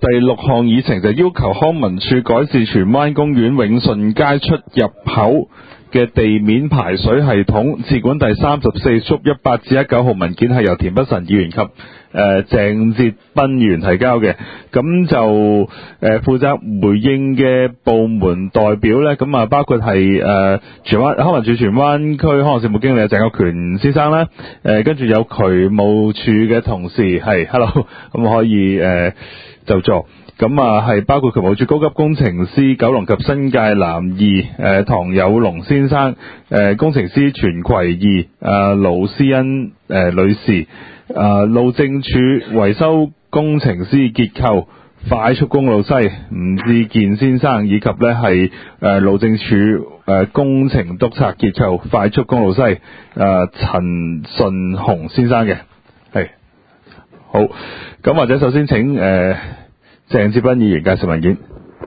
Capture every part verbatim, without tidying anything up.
第六項議程就要求康文署改善荃灣公園永順街出入口嘅地面排水系統。次管第三十四縮一八至一九號文件係由田北辰議員及誒、呃、鄭哲斌議員提交嘅。咁就誒、呃、負責回應嘅部門代表呢，咁啊包括係誒荃灣康文署荃灣區康樂事務經理鄭國權先生啦，誒、呃、跟住有渠務處嘅同事係 hello， 咁可以誒。呃就座咁啊，係包括渠務署高級工程師九龍及新界南二誒、呃、唐有龍先生，誒、呃、工程師全葵義誒盧思恩誒、呃、女士，誒、呃、路政署維修工程師結構快速公路西吳志健先生，以及咧係誒路政署誒、呃、工程督察結構快速公路西誒陳順雄先生嘅。係好，咁或者首先請誒、呃、鄭哲斌議員介紹文件。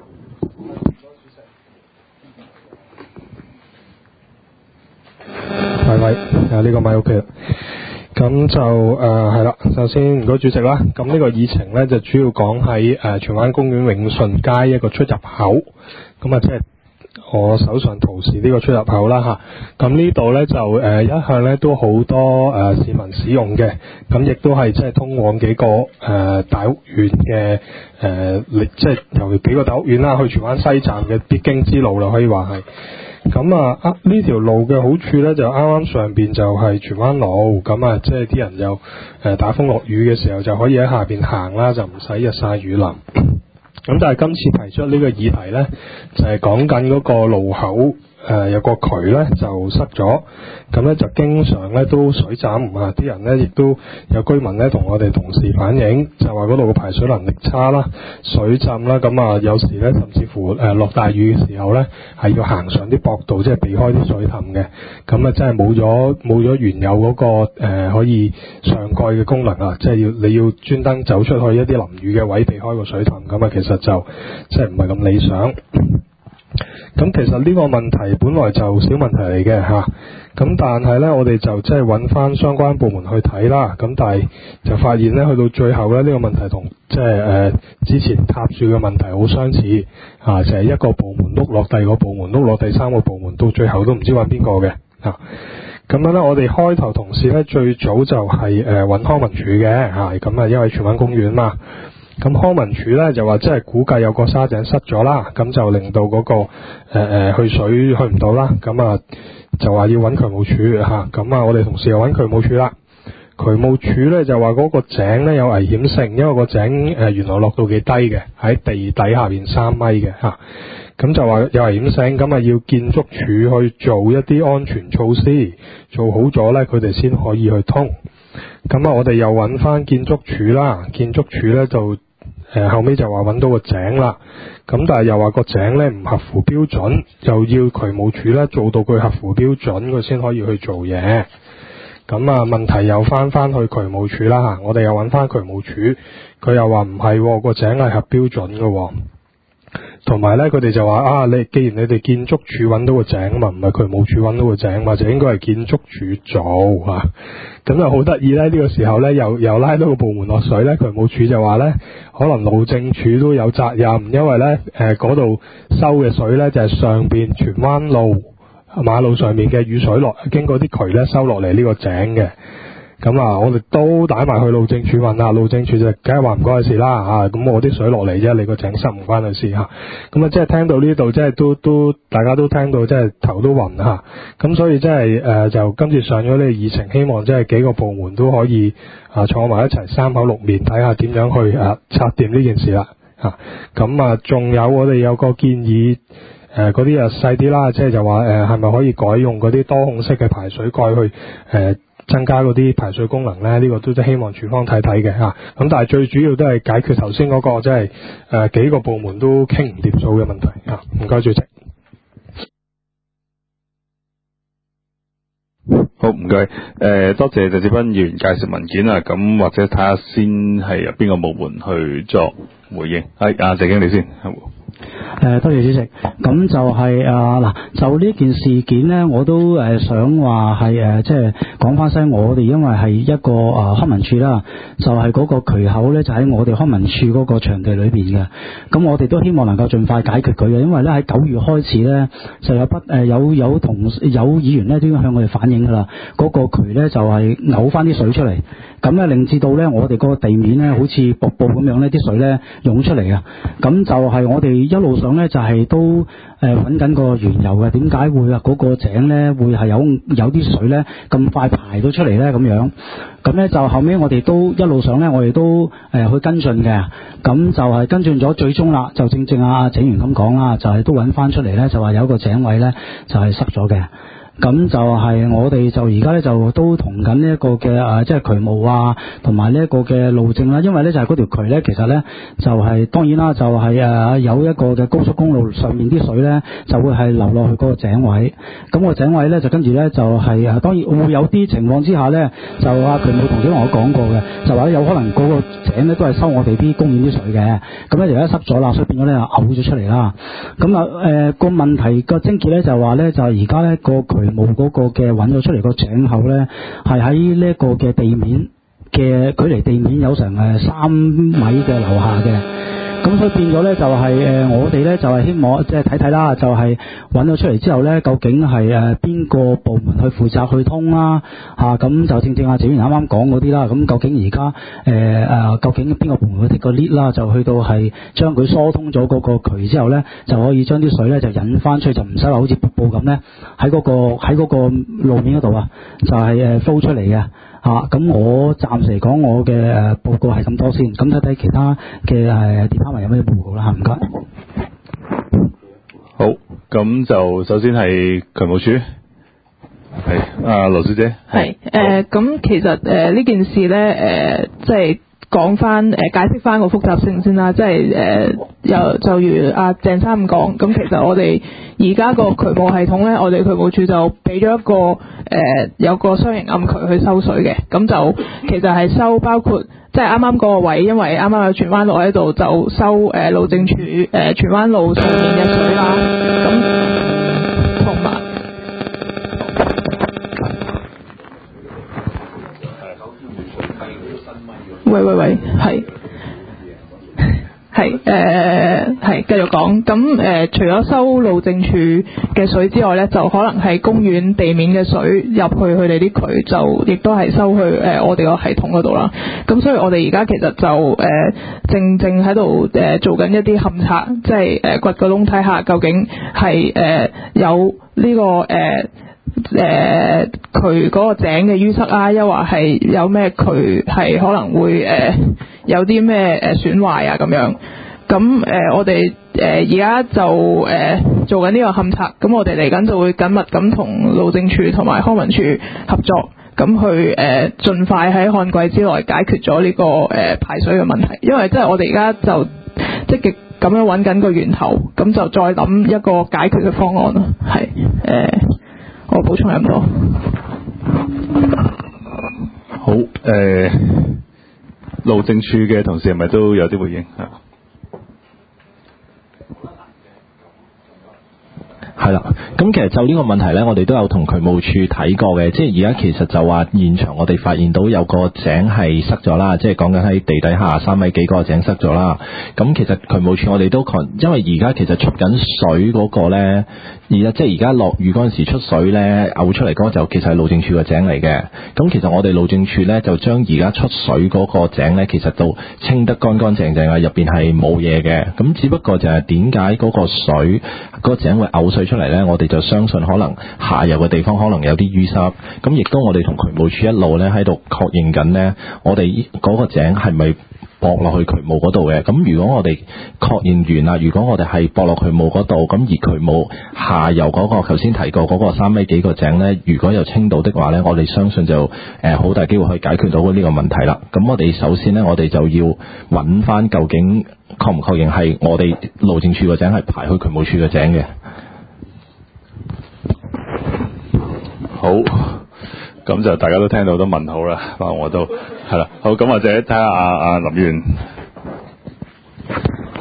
喂喂，啊呢、這個咪 OK 啦。咁就誒係啦，首先唔該主席啦。咁呢個議程咧就主要講喺誒荃灣公園永順街一個出入口。咁啊即係我手上圖示呢個出入口啦嚇，咁呢度呢，就誒、呃、一向呢都好多誒、呃、市民使用嘅，咁亦都係即係通往幾個誒、呃、大屋苑嘅誒，即係由幾個大屋苑啦去荃灣西站嘅必經之路啦，可以話係。咁啊啊呢條路嘅好處呢，就啱啱上邊就係荃灣路，咁啊即係啲人又誒、呃、打風落雨嘅時候就可以喺下邊行啦，就唔使日曬雨淋。咁但係今次提出呢個議題呢，就係講緊嗰個路口誒、呃、有個渠呢就塞咗，咁呢就經常呢都水浸啊！啲人呢亦都有居民呢同我哋同事反映，就話嗰度嘅排水能力差啦、水浸啦，咁啊有時呢甚至乎誒落、呃、大雨嘅時候呢，係要行上啲駁道，即係避開啲水氹嘅，咁啊真係冇咗冇咗原有嗰、嗰個、呃、可以上蓋嘅功能啊！即係要你要專登走出去一啲淋雨嘅位避開個水氹，咁啊其實就即係唔係咁理想。咁其實呢個問題本來就小問題嚟嘅嚇，咁但係呢，我哋就即係揾翻相關部門去睇啦，咁但係就發現呢，去到最後呢，呢、呢個問題同即係誒之前塌樹嘅問題好相似嚇、啊，就係、是、一個部門碌落第二個部門碌落第三個部門，到最後都唔知揾邊個嘅嚇。咁樣呢，我哋開頭同事呢，最早就係誒揾康文署嘅嚇，咁啊因為荃灣公園嘛。咁康文署咧就話，即係估計有個沙井塞咗啦，咁就令到嗰、那個誒誒、呃、去水去唔到啦，咁啊就話要揾渠務署嚇，咁啊我哋同事又揾渠務署啦。渠務署咧就話嗰個井咧有危險性，因為個井誒、呃、原來落到幾低嘅，喺地底下邊三米嘅嚇，咁、啊、就話有危險性，咁啊要建築署去做一啲安全措施，做好咗咧佢哋先可以去通。咁啊我哋又揾翻建築署啦，建築署咧就。誒、呃、後尾就話揾到個井啦，咁但係又話個井咧唔合乎標準，又要渠務署咧做到佢合乎標準，佢先可以去做嘢。咁啊問題又翻翻去渠務署啦嚇，我哋又揾翻渠務署，佢又話唔係個井係合標準嘅、哦。同埋咧，佢哋就話啊，你既然你哋建築署揾到個井嘛，唔係渠務署揾到個井嘛，就應該係建築署做嚇。咁就好得意咧，呢、這個時候咧又又拉到個部門落水咧，渠務署就話咧，可能路政署都有責任，因為咧誒嗰度收嘅水咧就係、是、上邊荃灣路馬路上面嘅雨水落，經過啲渠咧收落嚟呢個井嘅。咁啊，我哋都打埋去路政署問啊，路政署就梗係話唔關佢事啦嚇，咁、啊、我啲水落嚟啫，你個井塞唔關佢事嚇。咁啊，即係聽到呢度，即係都都大家都聽到，即係頭都暈嚇。咁、啊、所以即係誒，就今次上咗呢個議程，希望即係幾個部門都可以啊坐埋一齊三口六面，睇下點樣去啊拆掂呢件事啦嚇。咁啊，仲有我哋有個建議。誒嗰啲啊細啲啦，即係就話誒係咪可以改用嗰啲多孔式嘅排水蓋去誒、呃、增加嗰啲排水功能咧？呢、這個都即係希望署方睇睇嘅嚇。咁、啊、但係最主要都係解決頭先嗰個即係誒幾個部門都傾唔掂數嘅問題嚇。唔該主席。 好唔該，誒、呃、多謝鄭哲斌議員介紹文件啊。咁或者睇下先係由邊個部門去作回應。係啊，謝經理先。 誒，多謝主席。咁就係啊嗱，就呢件事件呢，我都誒想話係誒，即係講翻聲，我哋因為係一個啊康文署啦，就係、是、嗰個渠口呢，就喺我哋康文署嗰個場地裏邊嘅。咁我哋都希望能夠盡快解決佢嘅，因為呢喺九月開始呢，就有不誒有有同有議員呢都已經向我哋反映噶啦，嗰、那個渠呢，就係嘔翻啲水出嚟，咁呢令至到呢我哋嗰個地面呢，好似瀑布咁樣呢啲水呢湧出嚟啊！咁就係我哋一路上呢，就係、是、都誒揾緊個緣由嘅，點解會啊嗰個井呢會係有有啲水呢咁快排咗出嚟呢？咁樣？咁呢就後尾我哋都一路上呢，我哋都誒、呃、去跟進嘅，咁就係跟進咗最終啦，就正正啊警員咁講啦，就係、是、都揾翻出嚟呢，就話有一個井位呢，就係、是、塞咗嘅。咁就係我哋就而家咧就都同緊呢一個嘅誒，即係渠務啊，同埋呢一個嘅路政啦。因為咧就係嗰條渠咧，其實咧就係、是、當然啦，就係、是、誒有一個嘅高速公路上面啲水咧，就會係流落去嗰個井位。咁、那個井位咧就跟住咧就係、是、誒，當然會有啲情況之下咧，就阿渠務同事同我講過嘅，就話有可能嗰個井咧都係收我哋啲公園啲水嘅。咁咧而家濕咗啦，所以變咗咧嘔咗出嚟啦。咁啊誒個問題個症結咧就話咧就係而家咧個渠冇嗰個嘅揾咗出嚟個井口咧，係喺呢一個嘅地面嘅距離地面有成誒三米嘅樓下嘅，咁所以變咗咧就係、是、誒、呃、我哋咧就係、是、希望即係睇睇啦，就係揾咗出嚟之後咧，究竟係誒邊個部門去負責去通啦嚇？咁、啊、就正正阿謝員啱啱講嗰啲啦，咁究竟而家誒誒究竟邊個部門去 take 個 lead 啦，就去到係將佢疏通咗嗰個渠之後咧，就可以將啲水咧就引翻出去，就唔使話好似瀑布咁咧喺嗰個喺嗰個路面嗰度啊，就係誒 flow 出嚟嘅嚇。咁我暫時嚟講，我嘅誒報告係咁多先，咁睇睇其他嘅誒 department 有咩報告啦嚇，唔該。 好，咁就首先係渠務署，係啊羅小姐。 係誒，咁其實誒呢、呃、件事咧誒，即係講翻誒解釋翻個複雜性先啦，即係誒又就如阿、啊、鄭生咁講，咁其實我哋而家個渠務系統咧，我哋渠務處就俾咗一個誒、呃、有個雙型暗渠去收水嘅，咁就其實係收包括即係啱啱嗰個位，因為啱啱有荃灣路喺度，就收誒、呃、路政署誒荃灣路上面嘅水啦，咁同埋喂喂喂，係係誒係繼續講，咁誒、呃、除咗收路政署嘅水之外咧，就可能係公園地面嘅水入去佢哋啲渠，就亦都係收去誒、呃、我哋個系統嗰度啦。咁所以我哋而家其實就誒、呃、正正喺度誒做緊一啲勘測，即係誒掘個窿睇下究竟係誒、呃、有呢、這個誒。呃誒、呃，渠嗰個井嘅淤塞啊，又或係有咩渠係可能會誒、呃、有啲咩誒損壞啊咁樣。咁誒、呃，我哋誒而家就誒、呃、做緊呢個勘測，咁我哋嚟緊就會緊密咁同路政署同埋康文署合作，咁去誒盡、呃、快喺旱季之內解決咗呢、這個誒、呃、排水嘅問題。因為即係我哋而家就積極咁樣揾緊個源頭，咁就再諗一個解決嘅方案咯。係誒。呃我補充咁多。 好，誒、呃，路政署嘅同事係咪都有啲回應啊？ 係啦，咁其實就呢個問題呢，我哋都有同渠務處睇過嘅，即係而家其實就話現場我哋發現到有個井係塞咗啦，即係講緊喺地底下三米幾個井塞咗啦。咁其實渠務處我哋都因為而家其實出緊水嗰個呢，而家即係而家落雨嗰陣時出水呢，嘔出嚟嗰個就其實係路政署個井嚟嘅。咁其實我哋路政署呢，就將而家出水嗰個井呢，其實都清得乾乾淨淨啊，入邊係冇嘢嘅。咁只不過就係點解嗰個水嗰、嗰個井會嘔水出嚟呢？我哋就相信可能下游嘅地方可能有啲淤塞，咁亦都我哋同渠務處一路呢喺度確認緊呢，我哋嗰個井係咪駁落去渠務嗰度嘅？咁如果我哋確認完啦，如果我哋係駁落渠務嗰度，咁而渠務下游嗰、嗰個頭先提過嗰個三米幾個井呢，如果有清到的話呢，我哋相信就誒好、呃、大機會可以解決到呢個問題啦。咁我哋首先呢，我哋就要揾翻究竟確唔確認係我哋路政署個井係排去渠務處嘅井嘅。 好，咁就大家都聽到好多問號啦，我都係啦。好，咁或者睇下阿阿林議員。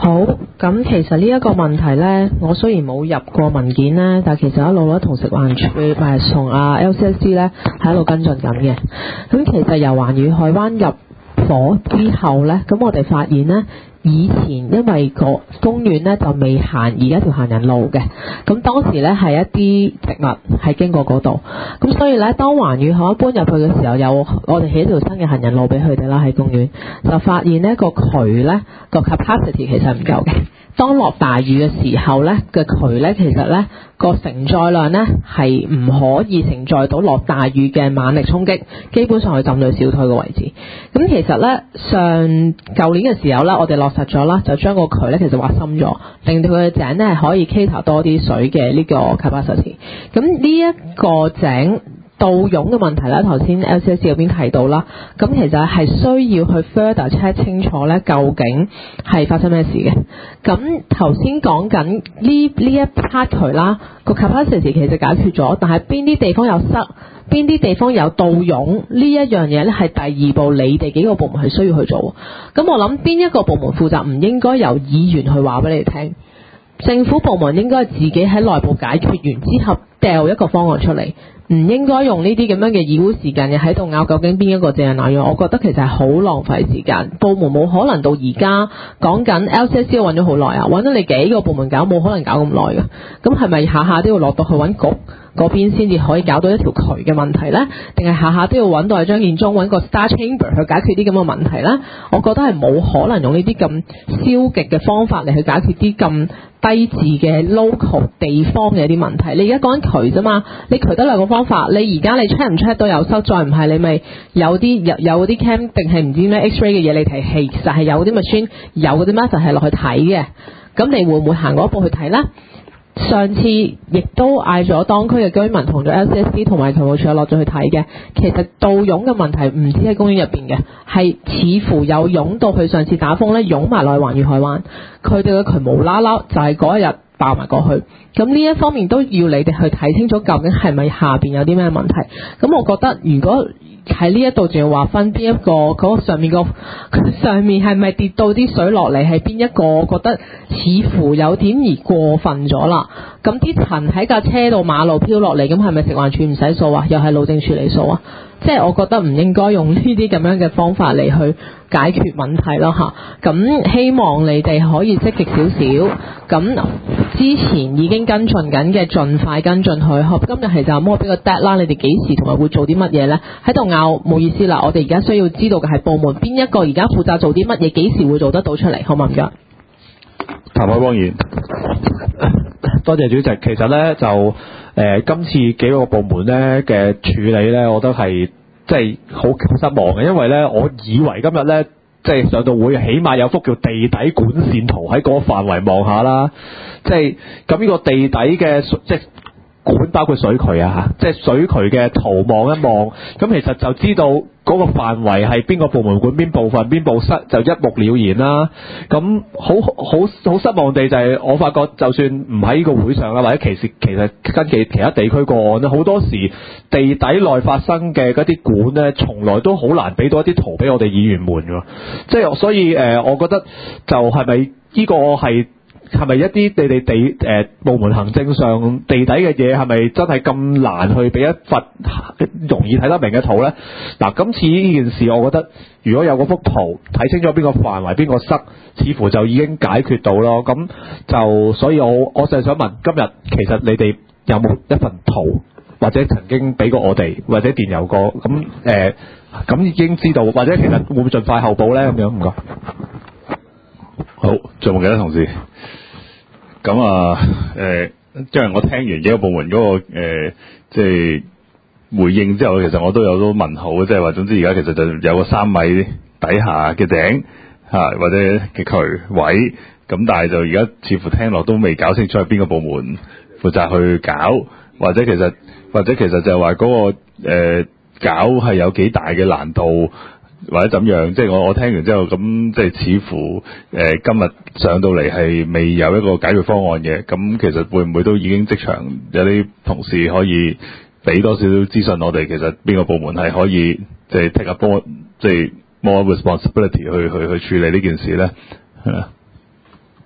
好，咁其實呢一個問題呢，我雖然冇入過文件呢，但其實一路咧同食環署唔係同啊 L C S D 呢係一路跟進緊嘅。咁其實由環宇海灣入伙之後呢，咁我哋發現呢，以前因為個公園呢就未行而家條行人路嘅，咁當時呢係一啲植物係經過嗰度，咁所以呢，當環宇海灣搬入去嘅時候，有我哋起一條新嘅行人路俾佢哋啦喺公園，就發現呢個渠呢個 capacity 其實唔夠嘅。當落大雨嘅時候呢，嘅渠呢其實呢個承載量呢係唔可以承載到落大雨嘅猛力衝擊，基本上係浸到小腿嘅位置。咁其實呢，上舊年嘅時候呢，我哋落實咗啦，就將個渠呢其實挖深咗，令到佢嘅井呢係可以 cater 多啲水嘅呢個 capacity。咁呢一個井倒湧嘅問題咧，頭先 L C S 嗰邊提到啦，咁其實係需要去 further check 清楚咧，究竟係發生咩事嘅。咁頭先講緊呢呢一 part 渠啦，個 capacity 其實解決咗，但係邊啲地方有塞，邊啲地方有倒湧呢一樣嘢咧，係第二步你哋幾個部門係需要去做。咁我諗邊一個部門負責，唔應該由議員去話俾你哋聽，政府部門應該自己喺內部解決完之後掉一個方案出嚟。唔應該用呢啲咁樣嘅議會時間嘅喺度拗究竟邊一個正係哪樣，我覺得其實係好浪費時間。部門冇可能到而家講緊 L C S C 揾咗好耐啊，揾咗你幾個部門搞，冇可能搞咁耐嘅。咁係咪下下都要落到去揾局嗰邊先至可以搞到一條渠嘅問題呢？定係下下都要揾到係張建宗揾個 Star Chamber 去解決啲咁嘅問題呢？我覺得係冇可能用呢啲咁消極嘅方法嚟去解決啲咁低質嘅 local 地方嘅一啲問題。你而家講緊渠啫嘛，你渠得兩個方法，你而家你 check 唔 check 到有收，再唔係你咪有啲有有啲 cam 定係唔知咩 X-ray 嘅嘢，你睇係其實係有啲 machine 有嗰啲 method 係落去睇嘅。咁你會唔會行嗰一步去睇呢？上次亦都嗌咗當區嘅居民同咗 L C S D 同埋渠務署落咗去睇嘅，其實倒湧嘅問題唔止喺公園入邊嘅，係似乎有湧到去上次打風咧，湧埋落去環宇海灣，佢哋嘅渠無啦啦就係嗰一日爆埋過去。咁呢一方面都要你哋去睇清楚，究竟係咪下邊有啲咩問題。咁我覺得如果喺呢一度仲要話分邊一個嗰、嗰個上面個上面係咪跌到啲水落嚟係邊一個，我覺得似乎有點而過分咗啦。咁啲塵喺架車度馬路飄落嚟，咁係咪食環署唔使掃啊？又係路政署嚟掃啊？即係我覺得唔應該用呢啲咁樣嘅方法嚟去解決問題咯嚇。咁希望你哋可以積極少少。咁之前已經跟進緊嘅，盡快跟進去。今日係就摸俾個 deadline，你哋幾時同埋會做啲乜嘢呢？喺度拗冇意思啦。我哋而家需要知道嘅係部門邊一個而家負責做啲乜嘢，幾時會做得到出嚟，好唔好？唔該。 譚海邦議員， 多謝主席。其實呢，就誒、呃、今次幾個部門呢嘅處理呢，我覺得係即係好失望嘅，因為呢，我以為今日呢，即係上到會，起碼有幅叫地底管線圖喺嗰個範圍望下啦。即係咁呢個地底嘅即係管包括水渠啊，即係水渠嘅圖望一望，咁其實就知道嗰個範圍係邊個部門管邊部分，邊部失就一目了然啦。咁好好好失望地就係我發覺，就算唔喺呢個會上啦，或者其實其實跟其其他地區個案咧，好多時地底內發生嘅嗰啲管咧，從來都好難俾到一啲圖俾我哋議員們㗎。即係所以誒、呃，我覺得就係咪呢個係？係咪一啲你哋地誒、呃、部門行政上地底嘅嘢係咪真係咁難去俾一份容易睇得明嘅圖呢？嗱，今次呢件事我覺得如果有嗰幅圖睇清楚邊個範圍邊個塞，似乎就已經解決到咯。咁就所以我我就係想問，今日其實你哋有冇一份圖，或者曾經俾過我哋，或者電郵過？咁誒咁已經知道，或者其實會唔會盡快後補呢？咁樣唔該。 好，仲有冇其他同事？咁啊，誒、呃，即係我聽完幾個部門嗰、那個誒、呃，即係回應之後，其實我都有都問號，即係話總之而家其實就有個三米底下嘅井嚇、啊，或者嘅渠位，咁但係就而家似乎聽落都未搞清楚係邊個部門負責去搞，或者其實或者其實就係話嗰個、呃、搞係有幾大嘅難度。或者怎樣，即係我我聽完之後，咁即係似乎誒、呃、今日上到嚟係未有一個解決方案嘅，咁其實會唔會都已經即場有啲同事可以俾多少少資訊我哋，其實邊個部門係可以即係 take up more 即係 more responsibility 去去去處理呢件事咧？係啊。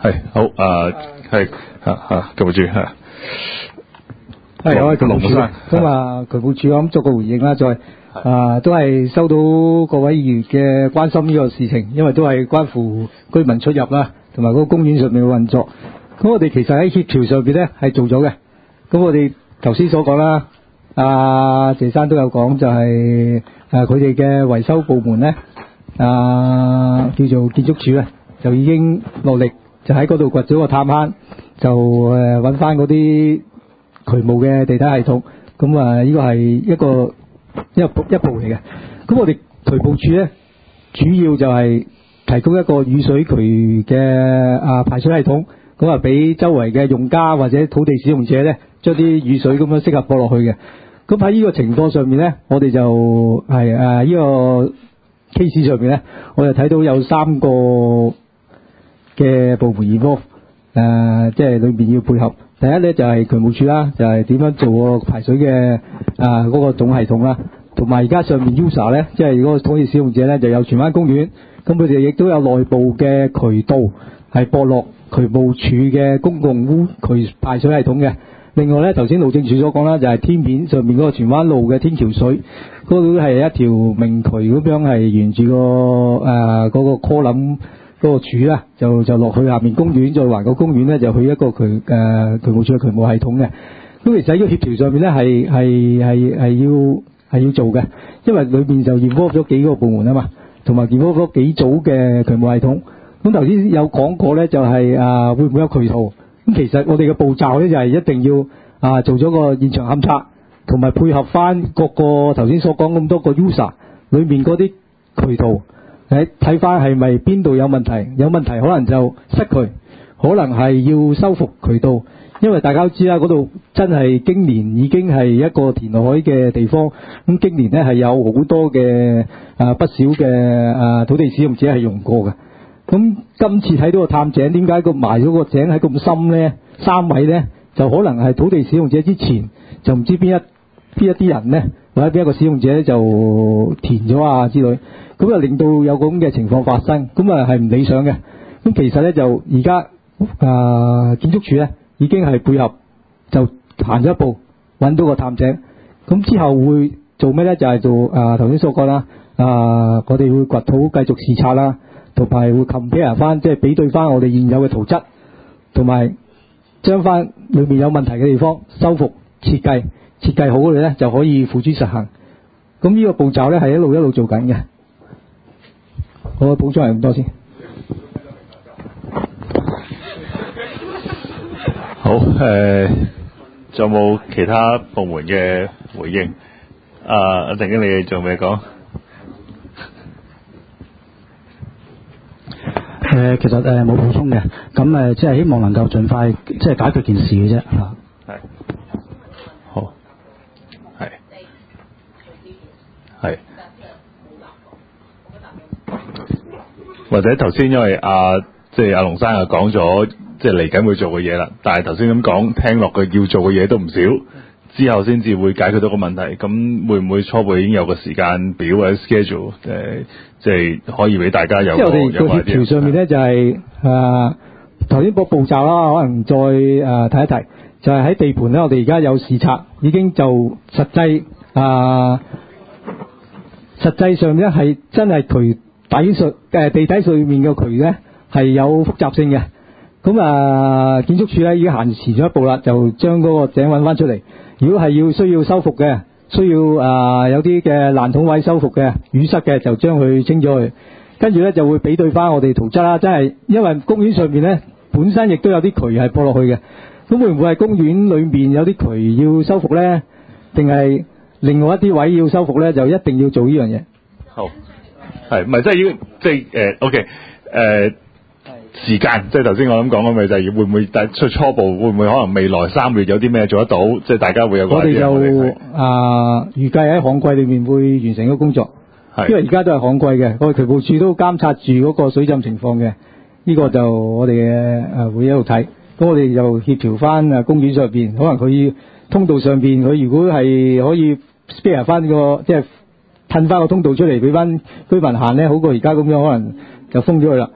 係好誒，係嚇嚇，救護處嚇。 係我係龍生。 咁啊，渠務處我諗作個回應啦，再啊都係收到各位議員嘅關心呢個事情，因為都係關乎居民出入啦，同埋嗰個公園上面嘅運作。咁我哋其實喺協調上邊咧係做咗嘅。咁我哋頭先所講啦，阿謝生都有講，就係誒佢哋嘅維修部門咧，啊叫做建築署咧，就已經落力就喺嗰度掘咗個探坑，就誒揾翻嗰啲渠務嘅地底系統。咁啊呢個係一個一步一步嚟嘅。咁我哋渠務處咧，主要就係提供一個雨水渠嘅啊排水系統。咁啊，俾周圍嘅用家或者土地使用者咧，將啲雨水咁樣適合播落去嘅。咁喺呢個情況上面咧，我哋就係誒呢個 case 上面咧，我哋睇到有三個嘅部門業科誒，即係裏面要配合。第一咧就係渠務處啦，就係點樣做個排水嘅啊嗰個總系統啦，同埋而家上面 user 咧，即係嗰個土地使用者咧，就有荃灣公園，咁佢哋亦都有內部嘅渠道係駁落渠務處嘅公共污渠排水系統嘅。另外咧，頭先路政署所講啦，就係天面上面嗰個荃灣路嘅天橋水，嗰度係一條明渠咁樣，係沿住個誒嗰個 column 嗰個柱啦，就就落去下面公園，再環個公園咧，就去一個渠誒、呃、渠務處嘅渠務系統嘅。咁其實喺個協調上面咧，係係係係要係要做嘅，因為裏面就 involve 咗幾個部門啊嘛，同埋 involve 咗幾組嘅渠務系統。咁頭先有講過咧，就係、是、啊會唔會有渠圖？咁其實我哋嘅步驟咧就係一定要啊做咗個現場勘測，同埋配合翻各個頭先所講咁多個 user 裏面嗰啲渠圖，誒睇翻係咪邊度有問題？有問題可能就塞渠，可能係要修復渠道。因為大家都知啦，嗰度真係經年已經係一個填海嘅地方，咁經年咧係有好多嘅啊不少嘅啊土地使用者係用過嘅。咁今次睇到個探井，點解個埋咗個井喺咁深呢？三米呢，就可能係土地使用者之前就唔知邊一邊一啲人呢，或者邊一個使用者就填咗啊之類，咁就令到有咁嘅情況發生，咁啊係唔理想嘅。咁其實呢，就而家啊建築署呢已經係配合，就行咗一步揾到個探井，咁之後會做咩呢？就係、是、做啊頭先所講啦，啊我哋會掘土繼續視察啦。同埋會 compare 翻，即係比對翻我哋現有嘅圖則，同埋將翻裏面有問題嘅地方修復設計，設計好嘅咧就可以付諸實行。咁呢個步驟咧係一路一路做緊嘅。我補充係咁多先。 好誒，仲、呃、有冇其他部門嘅回應？啊，阿鄭經理仲未講？ 誒、呃，其實誒冇補充嘅，咁誒即係希望能夠盡快即係解決件事嘅啫嚇。 係，好，係，係，或者頭先因為阿即係阿龍生又講咗，即係嚟緊會做嘅嘢啦，但係頭先咁講，聽落佢要做嘅嘢都唔少。之後先至會解決到個問題，咁會唔會初步已經有個時間表或者 schedule，誒、呃，即係可以俾大家有個有個即係我哋個協調上面咧就係誒頭先個步驟啦，可能再誒、呃、提一提，就係、是、喺地盤咧，我哋而家有視察，已經就實際啊、呃，實際上咧係真係渠底上誒地底上面嘅渠咧係有複雜性嘅，咁啊、呃、建築署咧已經行前咗一步啦，就將嗰個井揾翻出嚟。如果係要需要修復嘅，需要啊、呃、有啲嘅爛桶位修復嘅，淤塞嘅就將佢清咗去，跟住咧就會比對翻我哋圖則啦。真係因為公園上面咧本身亦都有啲渠係駁落去嘅，咁會唔會係公園裏面有啲渠要修復咧？定係另外一啲位要修復咧？就一定要做呢樣嘢。 好，係唔係即係要即係誒 OK 誒、呃？時間即係頭先我諗講咁咪就係會唔會出初步會唔會可能未來三月有啲咩做得到？即係大家會有個我哋就啊預計喺旱季裏面會完成個工作，因為而家都係旱季嘅，我哋渠務處都監察住嗰個水浸情況嘅。呢、這個就我哋嘅誒會一路睇，咁我哋就協調翻誒公園上邊，可能佢通道上邊佢如果係可以 spare 翻個即係褪翻個通道出嚟俾翻居民行咧，好過而家咁樣可能就封咗佢啦。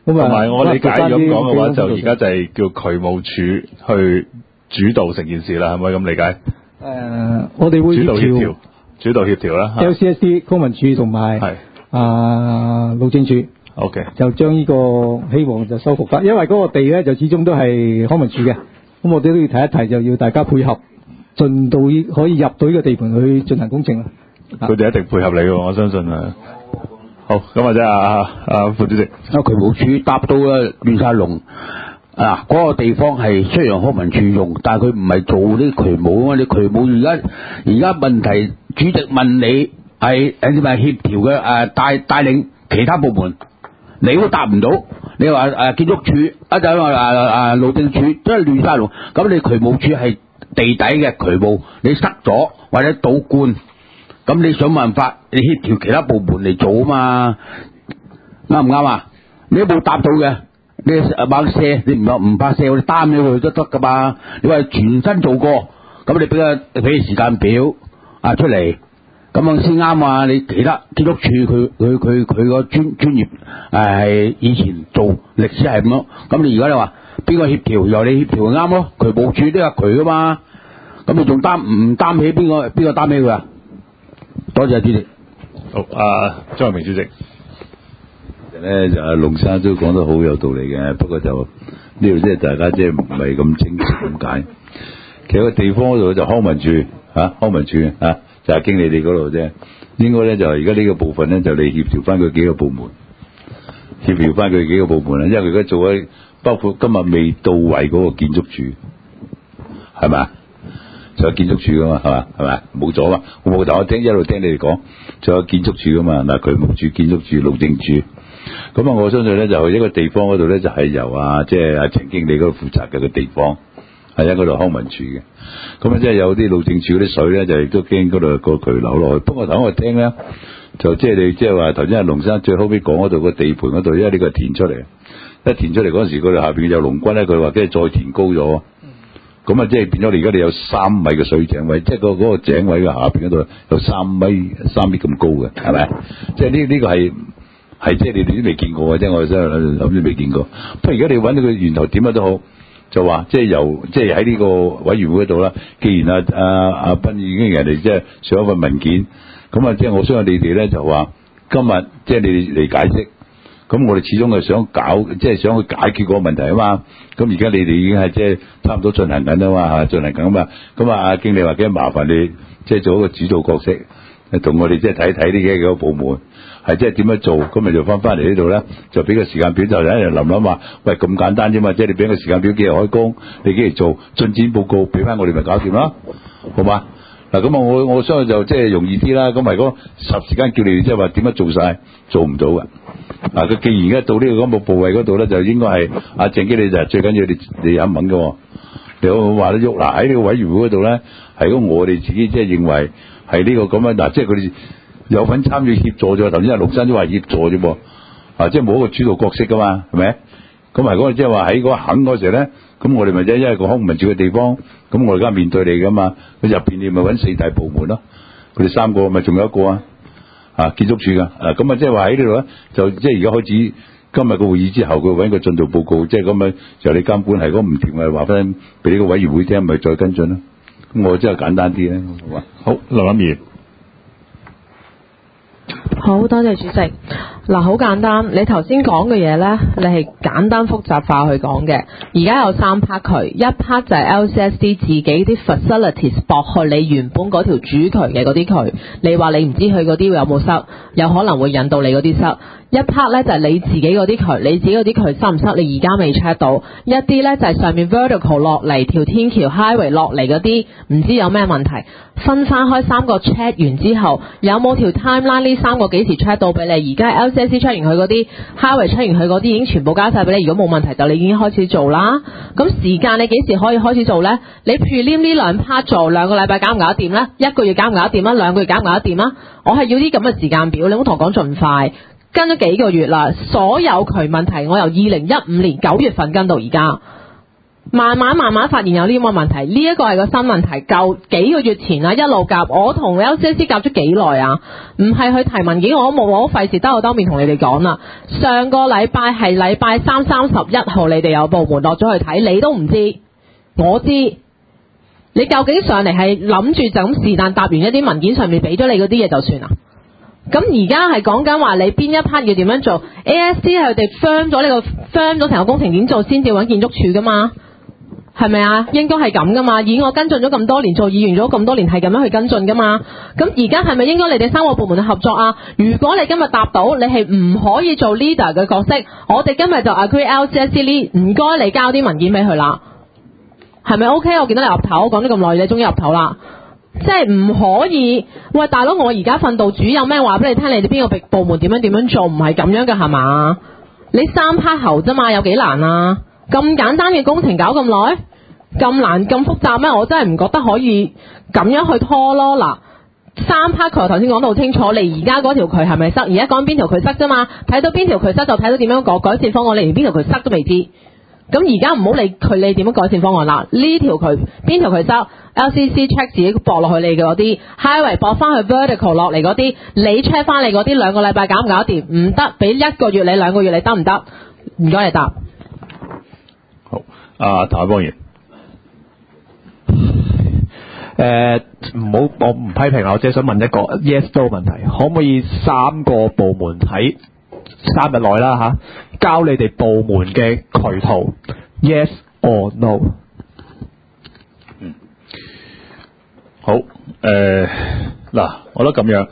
咁啊， 同埋我理解咁講嘅話，就而家家就係叫渠務署去主導成件事啦，係咪咁理解？ 誒、呃，我哋會主導協調協調， 主導協調啦。 L C S D 公民署同埋係啊路政署。 OK， 就將呢個希望就修復翻，因為嗰個地咧就始終都係康文署嘅，咁我哋都要提一提，就要大家配合，盡到可以入到呢個地盤去進行工程啦。 佢哋一定配合你喎，我相信啊。好，咁啊即係啊啊副主席， 啊渠務署搭到啊亂晒龍啊！嗰、個地方係雖然康文署用，但係佢唔係做啲渠務啊嘛。你渠務而家而家問題，主席問你係誒點咪協調嘅誒帶帶領其他部門。你都答唔到，你話誒、啊、建築署一陣話誒誒路政署真係亂晒龍，咁你渠務署係地底嘅渠務，你塞咗或者倒灌，咁你想辦法你協調其他部門嚟做啊嘛，啱唔啱啊？你都冇答到嘅，你猛卸你唔唔怕卸，我哋擔咗佢都得噶嘛。你話全身做過，咁你俾個俾個時間表啊出嚟。咁樣先啱啊！你其他建築署佢佢佢佢個專專業誒係以前做歷史係咁咯。咁你而家你話邊個協調？由你協調啱咯。渠務署都有佢噶嘛。咁你仲擔唔擔起邊個邊個擔起佢啊？多謝主席。 好啊，張華明主席。 其實咧就阿龍生都講得好有道理嘅，不過就呢度即係大家即係唔係咁清晰咁解。其實個地方嗰度就康文署嚇，康文署嚇。就係經理哋嗰度啫，應該咧就係而家呢個部分咧就你協調翻佢幾個部門，協調翻佢幾個部門啦，因為佢而家做咗，包括今日未到位嗰個建築署，係咪啊？仲有建築署噶嘛，係嘛？係咪冇咗嘛？我冇，但我聽一路聽你哋講，仲有建築署噶嘛？嗱，渠務署、建築署、路政署，咁啊，我相信咧就一個地方嗰度咧就係由啊即係阿陳經理嗰度負責嘅個地方。係喺嗰度康文署嘅，咁啊即係有啲路政署嗰啲水咧，就亦都經嗰度個渠流落去。不過頭我聽咧，就即係你即係話頭先阿龍生最後尾講嗰度個地盤嗰度，因為呢個係填出嚟，一填出嚟嗰陣時，佢哋下邊有龍骨咧，佢話跟住再填高咗，咁啊即係變咗你而家你有三米嘅水井位，即係個嗰個井位嘅下邊嗰度有三米三米咁高嘅，係咪？即係呢呢個係係即係你哋都未見過嘅，即係我真係諗住未見過。不過而家你揾到佢源頭點樣都好。就話即係由即係喺呢個委員會嗰度啦。既然阿阿阿斌已經人哋即係上一份文件，咁啊即係我相信你哋咧就話今日即係你哋嚟解釋，咁我哋始終係想搞即係想去解決個問題啊嘛。咁而家你哋已經係即係差唔多進行緊啊嘛嚇，進行緊啊嘛。咁啊阿經理話幾麻煩你即係做一個主導角色，同我哋即係睇睇呢幾個部門。係即係點樣做，咁咪就翻翻嚟呢度咧，就俾個時間表，就有人諗諗話，喂咁簡單啫嘛，即係你俾個時間表，幾日開工，你幾日做進展報告，俾翻我哋咪搞掂啦，好嘛？嗱咁啊，我我相信就即係容易啲啦。咁咪嗰霎時間叫你哋即係話點樣做晒，做唔到嘅。嗱，佢既然而家到呢個咁嘅部位嗰度咧，就應該係阿鄭經理就係最緊要你你肯肯嘅，你好話得喐。嗱喺呢個委員會嗰度咧，係如果我哋自己即係認為係呢個咁樣，嗱即係佢哋。有份參與協助咗，頭先阿陸生都話協助啫噃，啊，即係冇一個主導角色噶嘛，係咪？咁係嗰個即係話喺嗰個肯嗰時咧，咁我哋咪即係因為個康文署嘅地方，咁我而家面對你噶嘛，佢入邊你咪揾四大部門咯，佢哋三個咪仲有一個啊，啊建築署噶，啊咁啊即係話喺呢度咧，就即係而家開始今日個會議之後，佢揾個進度報告，即係咁樣由你監管係嗰唔掂嘅話翻俾呢個委員會聽，咪再跟進咯。咁我真係簡單啲咧，好嘛？ 好，劉林儀。 好多謝主席。嗱，好簡單，你頭先講嘅嘢呢，你係簡單複雜化去講嘅。而家有三 part 渠，一 part 就係 L C S D 自己啲 facilities 駁去你原本嗰條主渠嘅嗰啲渠，你話你唔知佢嗰啲有冇塞，有可能會引到你嗰啲塞。一 part 呢就係你自己嗰啲渠，你自己嗰啲渠塞唔塞，你而家未 check 到。一啲呢就係上面 vertical 落嚟條天橋 highway 落嚟嗰啲，唔知有咩問題。分翻開三個 check 完之後，有冇條 timeline 呢三個幾時 check 到俾你？而家 L C S D check 完佢嗰啲 highway check 完佢嗰啲已經全部交晒俾你。如果冇問題就你已經開始做啦。咁時間你幾時可以開始做呢？你 prelim 呢兩 part 做兩個禮拜搞唔搞得掂呢？一個月搞唔搞得掂啊？兩個月搞唔搞得掂啊？我係要啲咁嘅時間表，你唔好同我講盡快。跟咗幾個月啦，所有渠問題我由二零一五年九月份跟到而家， 慢慢慢慢發現有呢個問題，呢一個係個新問題。舊幾個月前啊，一路夾，我同 L C S 夾咗幾耐啊？唔係去提文件，我都冇，我都費事兜口兜面同你哋講啦。上個禮拜係禮拜三三十一號，你哋有部門落咗去睇，你都唔知，我知。你究竟上嚟係諗住就咁是但答完一啲文件上面俾咗你嗰啲嘢就算啦？咁而家係講緊話你邊一 part 要點樣做 ？A S C 係佢哋 firm 咗呢個 firm 咗成個工程點做先至揾建築署噶嘛？係咪啊？應該係咁噶嘛？以我跟進咗咁多年，做議員咗咁多年，係咁樣去跟進噶嘛？咁而家係咪應該你哋三個部門嘅合作啊？如果你今日答到，你係唔可以做 leader 嘅角色，我哋今日就 agree L C S C lead，唔該你交啲文件俾佢啦，係咪 OK？我見到你岌頭，講咗咁耐，你終於岌頭啦，即係唔可以。喂，大佬，我而家訓導主任咩話俾你聽？你哋邊個部門點樣點樣做？唔係咁樣嘅係嘛？你三 part 喉啫嘛，有幾難啊？咁簡單嘅工程搞咁耐，咁難咁複雜咩？我真係唔覺得可以咁樣去拖咯。嗱，三 part 渠頭先講到好清楚，你而家嗰條渠係咪塞？而家講邊條渠塞啫嘛？睇到邊條渠塞就睇到點樣改改善方案，你連邊條渠塞都未知。咁而家唔好理佢你點樣改善方案啦。呢條渠邊條渠塞 ，L C C check 自己駁落去你嘅嗰啲 highway 駁翻去 vertical 落嚟嗰啲，你 check 翻你嗰啲兩個禮拜搞唔搞得掂？唔得，俾一個月你兩個月你得唔得？唔該你答。 好，啊，譚海邦議員。 誒唔好，我唔批評啦，我只係想問一個 yes no 問題，可唔可以三個部門喺三日內啦嚇，交你哋部門嘅渠圖 yes or no？ 嗯，好，誒嗱，我覺得咁樣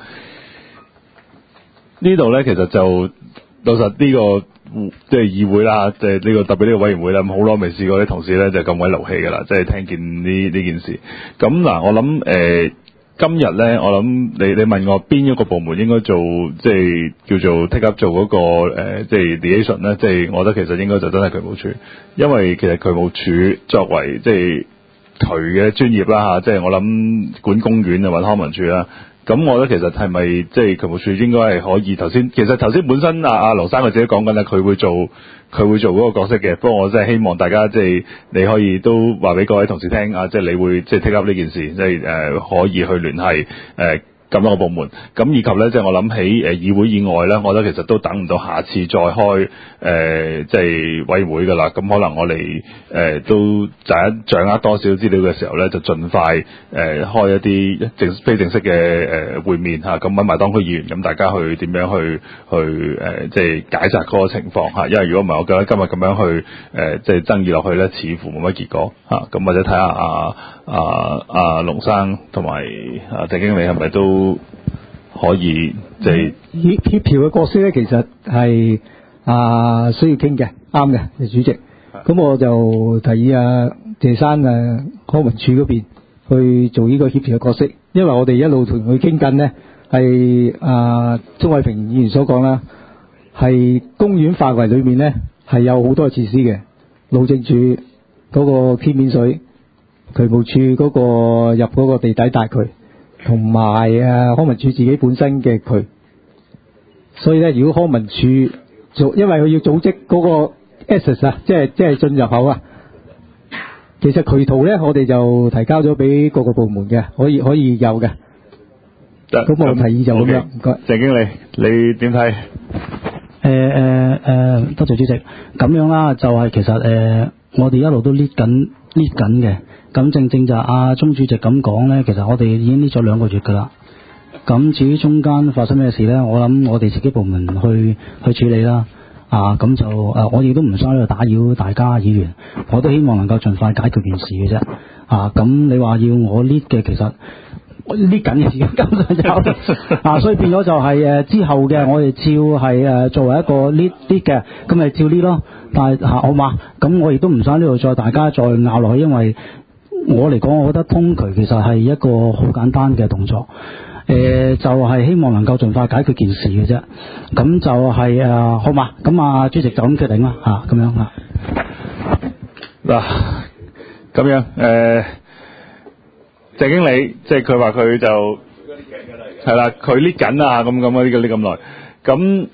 呢度咧，其實就老實呢個。即係議會啦，即係呢個特別呢個委員會啦，咁好耐未試過啲同事咧就咁鬼勞氣㗎啦，即係聽見呢呢件事。咁嗱，我諗誒、呃、今日咧，我諗你你問我邊一個部門應該做，即係叫做 take up 做嗰、那個、呃、即係 liaison 咧，即係我覺得其實應該就真係渠務署，因為其實渠務署作為即係渠嘅專業啦嚇，即係我諗管公園啊或者康文署啦。咁我覺得其實係咪即係渠務署應該係可以頭先，其實頭先本身阿阿盧生佢自己講緊啦，佢會做佢會做嗰個角色嘅。不過我真係希望大家即係你可以都話俾各位同事聽啊，即係你會即係 take up 呢件事，即係誒可以去聯繫誒咁多個部門。咁以及咧，即係我諗起誒議會以外咧，我覺得其實都等唔到下次再開誒即係委員會㗎啦。咁可能我哋誒都掌握掌握多少資料嘅時候咧，就盡快誒開一啲正非正式嘅誒會面嚇，咁揾埋當區議員，咁大家去點樣去去誒即係解釋嗰個情況嚇。因為如果唔係，我覺得今日咁樣去誒即係爭議落去咧，似乎冇乜結果嚇。咁或者睇下阿阿阿龍生同埋阿鄭經理係咪都可以即係協協調嘅角色咧，其實係啊需要傾嘅，啱嘅，主席。咁我就提議啊謝生誒康文署嗰邊去做呢個協調嘅角色，因為我哋一路同佢傾緊呢，係啊鍾偉平議員所講啦，係公園範圍裏面呢，係有好多設施嘅，路政署嗰個天面水，渠務署嗰個入嗰個地底大渠，同埋啊康文署自己本身嘅渠，所以咧，如果康文署做，因為佢要組織嗰個 access 啊，即係即係進入口啊。其實渠圖咧，我哋就提交咗俾各個部門嘅，可以可以有嘅。咁我提議就咁樣，唔該。 鄭經理，你點睇？ 誒誒誒，多謝主席。咁樣啦，就係、是、其實誒、呃，我哋一路都 lead 緊 lead 緊嘅。咁正正就係阿鐘主席咁講咧，其實我哋已經 lead 咗兩個月㗎啦。咁至於中間發生咩事咧，我諗我哋自己部門去去處理啦。啊，咁就誒、啊，我亦都唔想喺度打擾大家議員，我都希望能夠盡快解決件事嘅啫。啊，咁你話要我 lead 嘅，其實我 lead 緊嘅時間根本就啊，所以變咗就係、是、誒、呃、之後嘅，我哋照係誒、呃、作為一個 lead lead 嘅，咁咪照 lead 咯。但係嚇好嘛，咁我亦都唔想呢度再大家再拗落去，因為我嚟講，我覺得通渠其實係一個好簡單嘅動作。誒、呃、就係、是、希望能夠盡快解決件事嘅啫，咁就係、是、誒、呃、好嘛，咁啊主席就咁決定啦嚇，咁樣嚇。 嗱，咁樣誒，鄭經理，即係佢話佢就係啦，佢 lead 緊啊，咁咁啊呢個呢咁耐，咁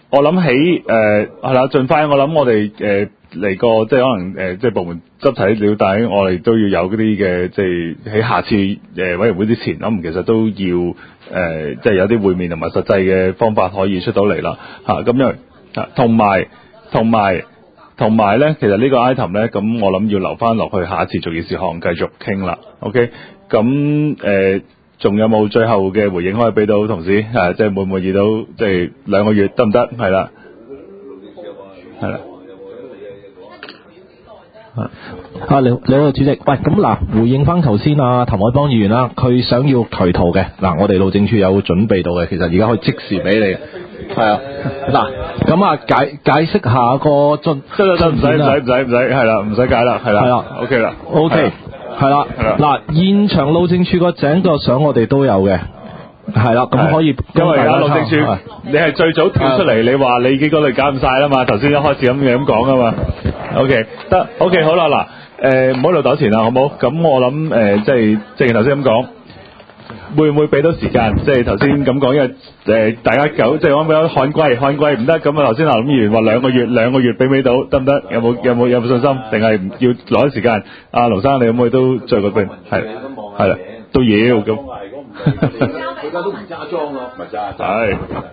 我諗起誒係啦，盡快我諗我哋誒嚟個即係可能誒、呃、即係部門執齊了解，我哋都要有嗰啲嘅即係喺下次誒、呃、委員會之前，咁其實都要誒、呃、即係有啲會面同埋實際嘅方法可以出到嚟啦嚇。咁因為啊同埋同埋同埋咧，其實呢個 item 咧，咁我諗要留翻落去下一次做議事項繼續傾啦。OK，咁誒。仲有冇最後嘅回應可以俾到同事？誒、啊，即係滿唔滿意到即係兩個月得唔得？係啦，係啦。 啊，你你好，主席。喂，咁嗱，回應翻頭先啊，譚凱邦議員啦，佢想要渠圖嘅，嗱，我哋路政署有準備到嘅，其實而家可以即時俾你。係啊，嗱，咁啊解解釋下個進， 得得得，唔使唔使唔使唔使，係啦，唔使解啦，係啦， 係啦 ，OK 啦 ，OK。係啦，嗱，現場路政署個井個相我哋都有嘅，係啦，咁可以。 因為而家路政署，你係最早跳出嚟，你話你已經嗰度搞唔晒啦嘛，頭先一開始咁樣咁講啊嘛。OK， 得 ，OK 好啦，嗱，誒唔好喺度糾纏啦，好唔好？咁我諗誒、呃，即係正如頭先咁講，會唔會俾到時間？即係頭先咁講，因為誒、呃、大家九，即係講緊旱季，旱季唔得，咁啊頭先林議員話兩個月，兩個月俾唔俾到，得唔得？有冇有冇有冇信心？定係要攞啲時間？阿盧生，你可唔可以都再個邊？係係啦，都要咁。 佢家都唔揸裝咯，咪揸係。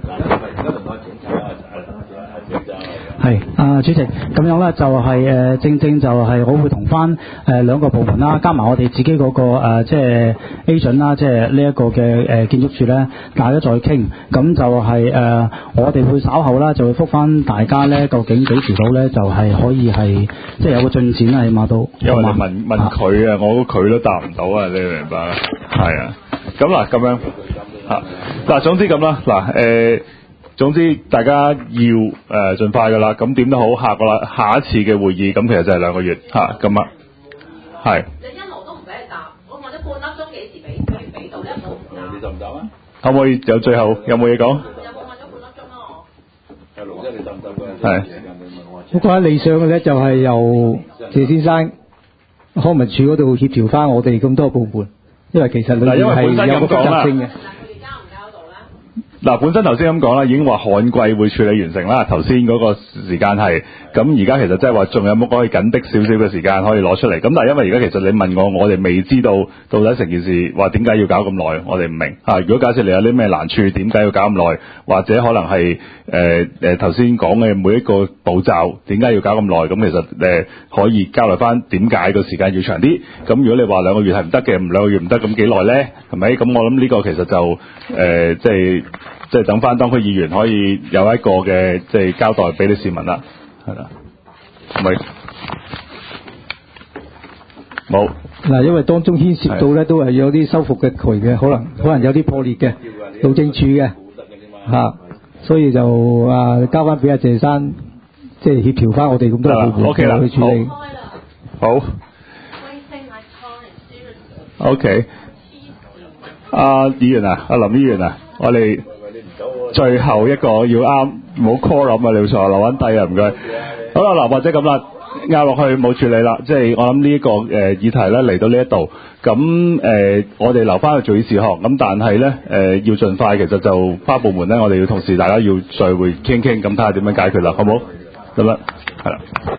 係啊，主席咁樣咧就係、是、誒、呃、正正就係我會同翻誒兩個部門啦，加埋我哋自己嗰、那個誒、呃、即係 agent 啦，即係呢一個嘅誒、呃、建築署咧，大家再傾，咁就係、是、誒、呃、我哋會稍後啦，就會覆翻大家咧，究竟幾時到咧，就係、是、可以係即係有個進展啦，起碼都因為你問問佢啊，我佢都答唔到啊，你明白啊？係啊，咁嗱咁樣嚇嗱，總之咁啦，嗱誒。總之，大家要誒、呃、盡快噶啦，咁點都好，下個啦下一次嘅會議，咁其實就係兩個月嚇咁啊，係。 你一路都唔俾你答，我問咗半粒鐘幾時俾，佢唔俾到，你一路唔答。 你答唔答啊？ 可唔可以有最後有冇嘢講？ 有冇問咗半粒鐘啊？我。 阿盧生，你答唔答嘅？ 係。 我覺得理想嘅咧，就係由謝先生康文署嗰度協調翻我哋咁多部門，因為其實裏面係有個複雜性嘅。 嗱，本身頭先咁講啦，已經話旱季會處理完成啦。頭先嗰個時間係，咁而家其實即係話仲有冇可以緊迫少少嘅時間可以攞出嚟？咁但係因為而家其實你問我，我哋未知道到底成件事話點解要搞咁耐，我哋唔明嚇。如果假設你有啲咩難處，點解要搞咁耐？或者可能係誒誒頭先講嘅每一個步驟點解要搞咁耐？咁其實誒、呃、可以交流翻點解個時間要長啲。咁如果你話兩個月係唔得嘅，唔兩個月唔得，咁幾耐咧？係咪？咁我諗呢個其實就誒、呃、即係。即係等翻當區議員可以有一個嘅即係交代俾啲市民啦，係啦，咪冇嗱，因為當中牽涉到咧都係有啲修復嘅渠嘅，可能可能有啲破裂嘅路政署嘅嚇、啊，所以就啊交翻俾阿謝生，即係協調翻我哋咁多部門 ，OK 啦， 去處理。 好。OK。阿議員啊，阿林議員啊，我哋。最後一個要啱，唔好 call 諗啊！你錯留緊低啊，唔該。好啦，嗱或者咁啦，壓落去冇處理啦，即係我諗呢一個誒、呃、議題咧嚟到呢一度，咁誒、呃、我哋留翻去做議事項，咁但係咧誒要盡快，其實就跨部門咧，我哋要同時大家要聚會傾傾，咁睇下點樣解決啦，好唔好？得啦，係啦。